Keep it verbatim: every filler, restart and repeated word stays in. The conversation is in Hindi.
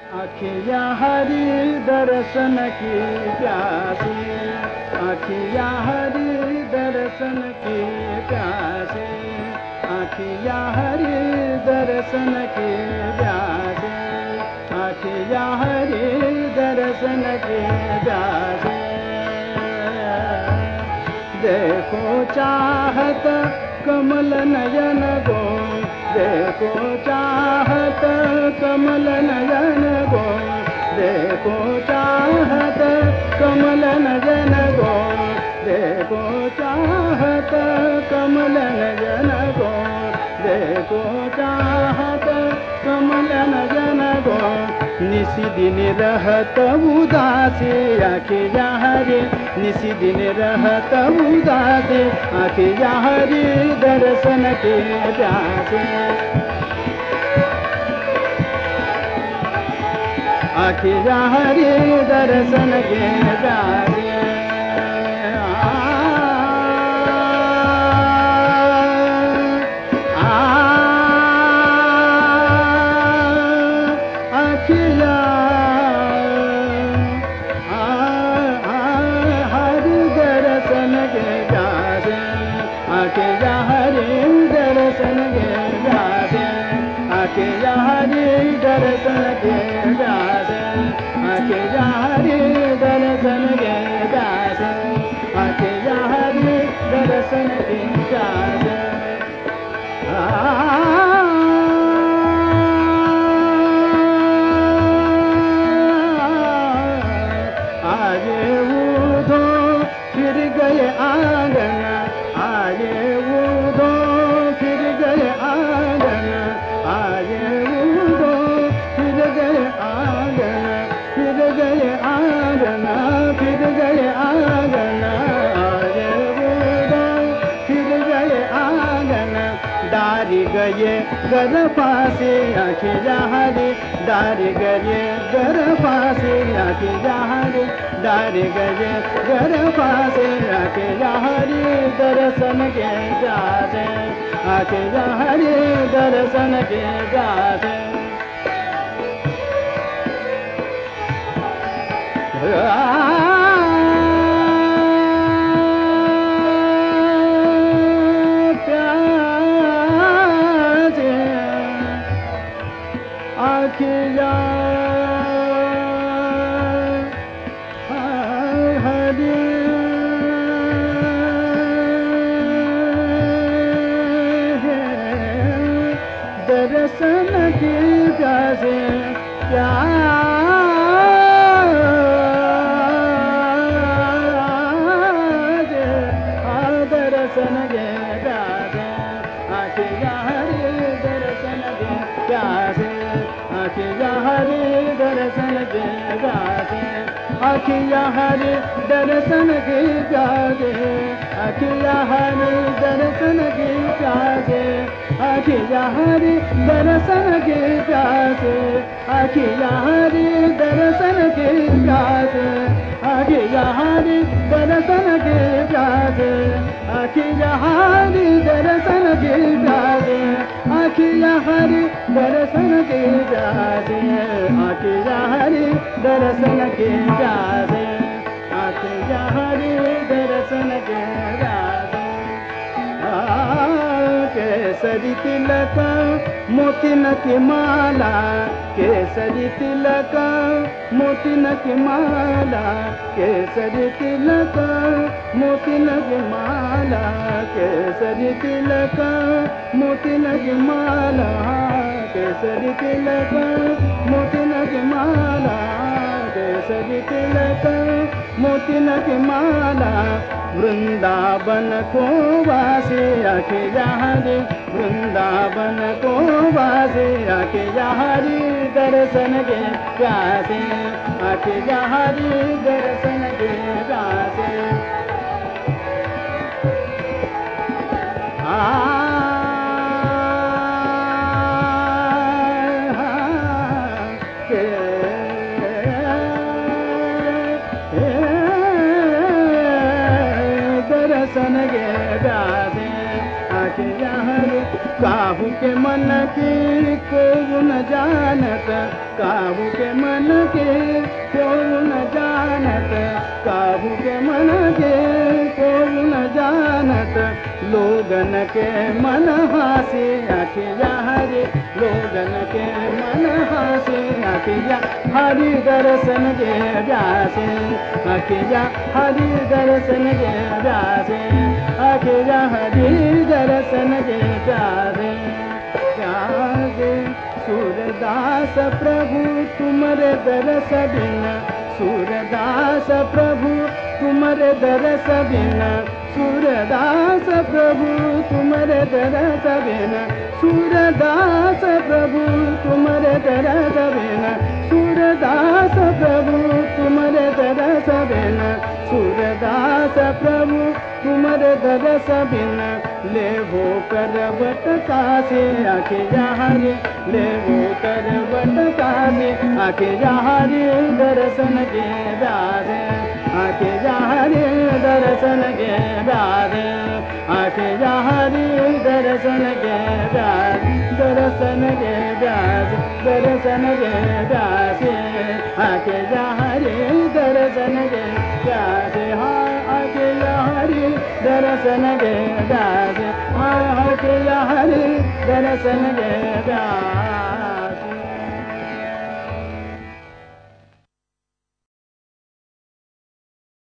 आखियाँ हरि दर्शन की प्यासी, आखियाँ हरि दर्शन की प्यासी, आखियाँ हरि दर्शन की प्यासी, आखियाँ हरि दर्शन की प्यासी। देखो चाहत कमल नयन गो, देखो चाहत कमल नयन गो, देखो चाहत कमल नयन गो, देखो चाहत कमल नयन गो, देखो चाहत कमल नयन गो। निसी दिन रहत उदासी आखियाँ हरि, निसी दिन रहत उदासी आखियाँ हरि दर्शन के प्यासे, आखियाँ हरि दर्शन के प्यासे। आखियाँ हरि दर्शन के प्यासे, आखियाँ हरि दर्शन के प्यासे, आखियाँ हरि दर्शन के प्यासे, आखियाँ हरि दर्शन के प्यासे। आगे उधो फिर गए आंगन, आगे उधो फिर गए आंगन, आगे उधो फिर गए आंगन, फिर गए आंगन, फिर गए आंगन, आगे उधो फिर गए आंगन। डारी गए घर फांसी आखियाँ हरि, डारी गए घर फांसी आखियाँ हरि, डारी गए घर फांसी आखियाँ हरि दर्शन के प्यासे, आखियाँ हरि दर्शन के प्यासे। आखियाँ हरि दर्शन की प्यासे, प्यासे दर्शन के प्यासे, आखियाँ हरि दर्शन के प्यासे, आखियाँ हरि दर्शन के प्यासे, आखियाँ हरि दर्शन की प्यासे, आखियाँ हरि दर्शन की प्यासे, आखियाँ हरि दर्शन की प्यासे, आखियाँ हरि दर्शन की प्यासे, आखियाँ हरि दर्शन की प्यासे, आखियाँ हरि दर्शन की प्यासे, आखियाँ हरि दर्शन की प्यासे, आखियाँ हरि दर्शन की प्यासे, आखियाँ हरि दर्शन की प्यासे। केसरी तिलक मोतिन की माला, केसरी तिलक मोतिन की माला, केसरी तिलक मोतिन की माला, केसरी तिलक मोतिन की माला, केसरी तिलक मोतिन की माला, केसरी तिलक मोतिन की माला। वृंदावन को वासी आखियाँ हरि, वृंदावन को वासी आखियाँ हरि दर्शन के प्यासे, आखियाँ हरि दर्शन के प्यासे। आ दर्शन के प्यासे, आखियाँ हरि काहू के मन की को न जानत, काहू के मन के को न जानत, काहू के मन के को न जानत, लोगन के मन हासे अखिया हरे, लोगन के मन हासे अखिया हरि दर्शन के व्यासे, अखिया हरि दर्शन के व्यासे, अखिया हरि दर्शन के व्यासे व्यासे। सूरदास प्रभु तुमरे दरस बिना, सूरदास प्रभु तुमरे दरस बिना, सूरदास प्रभु तुमरे दरस बिना, सूरदास प्रभु तुमरे दरस बिना, सूरदास प्रभु तुमरे दरस बिना, सूरदास प्रभु तुमरे दरस बिना, ले वो करवट कासे अखिया हरि, ले वो करवट कासे अखिया हरि दर्शन के व्यासे, अखिया हरि दर्शन के व्यासे, अखिया हरि दर्शन के व्यासे, दर्शन के व्यासे, दर्शन के व्यासे, अखिया हरि दर्शन के व्यासे, हाँ अखिया हरि दर्शन के व्यासे, हाँ अखिया हरि दर्शन के व्यासे।